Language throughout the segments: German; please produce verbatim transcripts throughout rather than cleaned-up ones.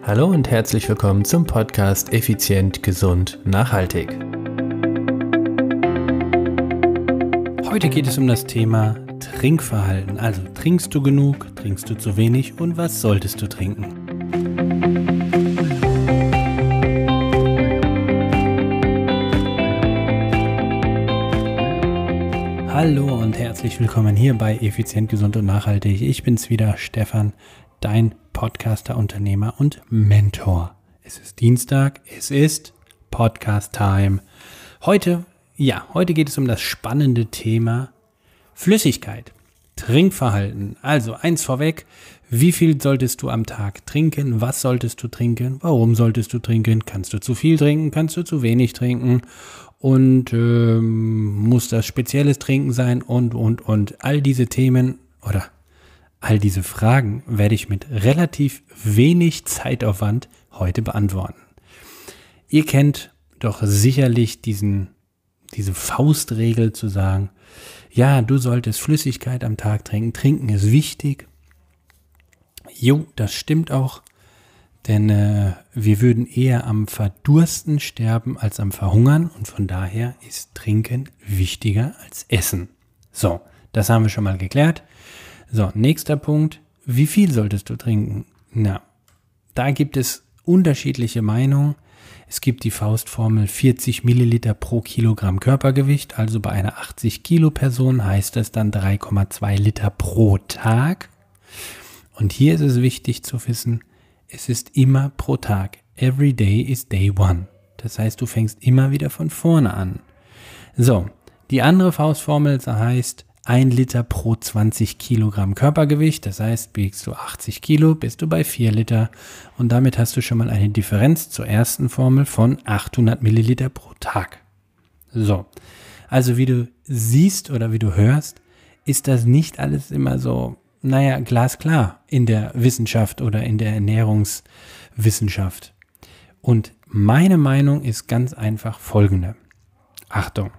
Hallo und herzlich willkommen zum Podcast Effizient, Gesund, Nachhaltig. Heute geht es um das Thema Trinkverhalten. Also trinkst du genug, trinkst du zu wenig und was solltest du trinken? Hallo und herzlich willkommen hier bei Effizient, Gesund und Nachhaltig. Ich bin's wieder, Stefan, dein Podcaster, Unternehmer und Mentor. Es ist Dienstag, es ist Podcast-Time. Heute, ja, heute geht es um das spannende Thema Flüssigkeit, Trinkverhalten. Also eins vorweg, wie viel solltest du am Tag trinken? Was solltest du trinken? Warum solltest du trinken? Kannst du zu viel trinken? Kannst du zu wenig trinken? Und ähm, muss das spezielles Trinken sein? Und, und, und all diese Themen oder all diese Fragen werde ich mit relativ wenig Zeitaufwand heute beantworten. Ihr kennt doch sicherlich diesen, diese Faustregel zu sagen, ja, du solltest Flüssigkeit am Tag trinken. Trinken ist wichtig. Jo, das stimmt auch, denn äh, wir würden eher am Verdursten sterben als am Verhungern und von daher ist Trinken wichtiger als Essen. So, das haben wir schon mal geklärt. So, nächster Punkt. Wie viel solltest du trinken? Na, da gibt es unterschiedliche Meinungen. Es gibt die Faustformel vierzig Milliliter pro Kilogramm Körpergewicht. Also bei einer achtzig Kilo Person heißt es dann drei Komma zwei Liter pro Tag. Und hier ist es wichtig zu wissen, es ist immer pro Tag. Every day is day one. Das heißt, du fängst immer wieder von vorne an. So, die andere Faustformel heißt ein Liter pro zwanzig Kilogramm Körpergewicht, das heißt, wiegst du achtzig Kilo, bist du bei vier Liter und damit hast du schon mal eine Differenz zur ersten Formel von achthundert Milliliter pro Tag. So, also wie du siehst oder wie du hörst, ist das nicht alles immer so, naja, glasklar in der Wissenschaft oder in der Ernährungswissenschaft. Und meine Meinung ist ganz einfach folgende. Achtung,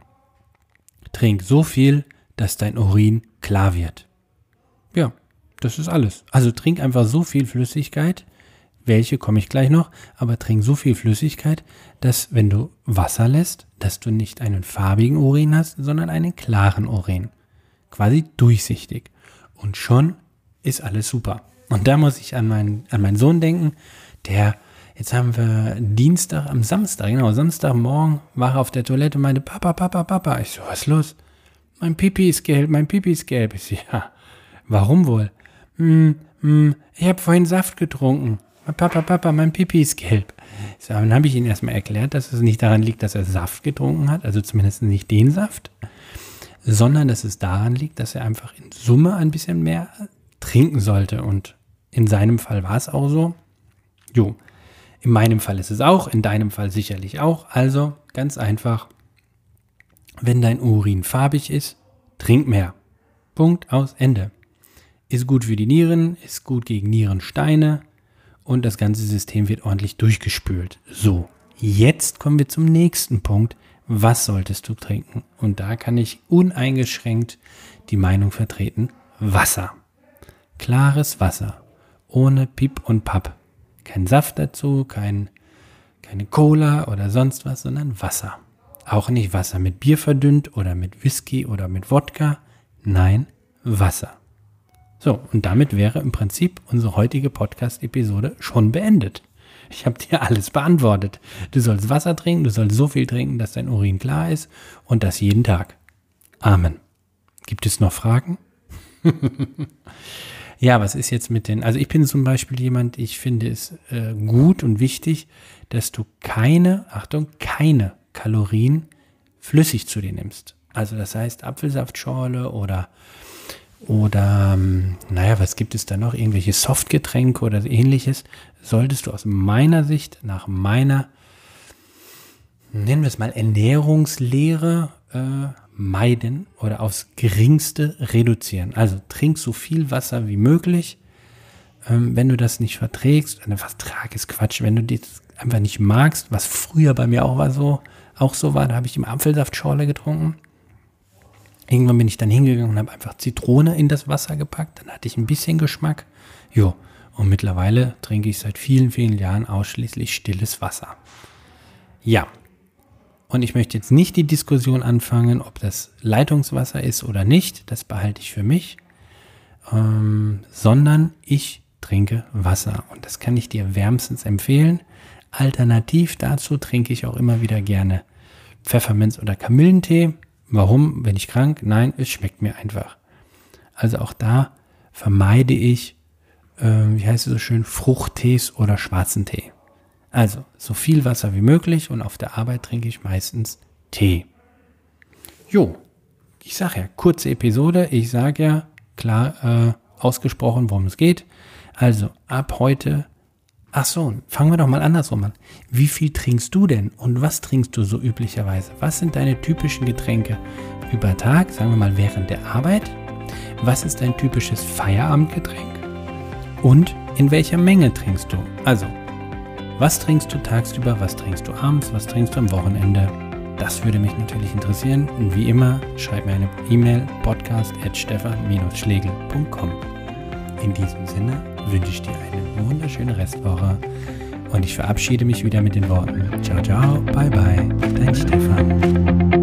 trink so viel, dass dein Urin klar wird. Ja, das ist alles. Also trink einfach so viel Flüssigkeit, welche komme ich gleich noch, aber trink so viel Flüssigkeit, dass wenn du Wasser lässt, dass du nicht einen farbigen Urin hast, sondern einen klaren Urin. Quasi durchsichtig. Und schon ist alles super. Und da muss ich an meinen, an meinen Sohn denken, der, jetzt haben wir Dienstag, am Samstag, genau, Samstagmorgen war er auf der Toilette und meinte, Papa, Papa, Papa. Ich so, was ist los? Mein Pipi ist gelb, mein Pipi ist gelb. Ich so, ja, warum wohl? Hm, hm, ich habe vorhin Saft getrunken. Papa, Papa, mein Pipi ist gelb. Ich so, dann habe ich ihm erstmal erklärt, dass es nicht daran liegt, dass er Saft getrunken hat, also zumindest nicht den Saft, sondern dass es daran liegt, dass er einfach in Summe ein bisschen mehr trinken sollte. Und in seinem Fall war es auch so. Jo, in meinem Fall ist es auch, in deinem Fall sicherlich auch. Also ganz einfach, wenn dein Urin farbig ist, trink mehr. Punkt, aus, Ende. Ist gut für die Nieren, ist gut gegen Nierensteine und das ganze System wird ordentlich durchgespült. So, jetzt kommen wir zum nächsten Punkt. Was solltest du trinken? Und da kann ich uneingeschränkt die Meinung vertreten, Wasser. Klares Wasser, ohne Piep und Papp. Kein Saft dazu, kein, keine Cola oder sonst was, sondern Wasser. Auch nicht Wasser mit Bier verdünnt oder mit Whisky oder mit Wodka. Nein, Wasser. So, und damit wäre im Prinzip unsere heutige Podcast-Episode schon beendet. Ich habe dir alles beantwortet. Du sollst Wasser trinken, du sollst so viel trinken, dass dein Urin klar ist und das jeden Tag. Amen. Gibt es noch Fragen? Ja, was ist jetzt mit den, also ich bin zum Beispiel jemand, ich finde es äh, gut und wichtig, dass du keine, Achtung, keine Kalorien flüssig zu dir nimmst. Also das heißt Apfelsaftschorle oder oder naja, was gibt es da noch? Irgendwelche Softgetränke oder ähnliches. Solltest du aus meiner Sicht, nach meiner, nennen wir es mal Ernährungslehre, äh, meiden oder aufs Geringste reduzieren. Also trink so viel Wasser wie möglich. Ähm, wenn du das nicht verträgst, eine Vertrag ist Quatsch, wenn du das einfach nicht magst, was früher bei mir auch war so, auch so war, da habe ich immer Apfelsaftschorle getrunken. Irgendwann bin ich dann hingegangen und habe einfach Zitrone in das Wasser gepackt, dann hatte ich ein bisschen Geschmack. Jo, Und mittlerweile trinke ich seit vielen, vielen Jahren ausschließlich stilles Wasser. Ja, und ich möchte jetzt nicht die Diskussion anfangen, ob das Leitungswasser ist oder nicht. Das behalte ich für mich. Ähm, sondern ich trinke Wasser. Und das kann ich dir wärmstens empfehlen. Alternativ dazu trinke ich auch immer wieder gerne Pfefferminz- oder Kamillentee. Warum? Bin ich krank? Nein, es schmeckt mir einfach. Also auch da vermeide ich, äh, wie heißt es so schön, Fruchttees oder schwarzen Tee. Also so viel Wasser wie möglich und auf der Arbeit trinke ich meistens Tee. Jo, ich sage ja, kurze Episode. Ich sage ja, klar äh, ausgesprochen, worum es geht. Also ab heute, ach so, fangen wir doch mal andersrum an. Wie viel trinkst du denn und was trinkst du so üblicherweise? Was sind deine typischen Getränke über Tag, sagen wir mal während der Arbeit? Was ist dein typisches Feierabendgetränk? Und in welcher Menge trinkst du? Also, was trinkst du tagsüber, was trinkst du abends, was trinkst du am Wochenende? Das würde mich natürlich interessieren. Und wie immer, schreib mir eine E-Mail, podcast at stefan schlegel punkt com. In diesem Sinne wünsche ich dir eine wunderschöne Restwoche und ich verabschiede mich wieder mit den Worten: Ciao, ciao, bye, bye, dein Stefan.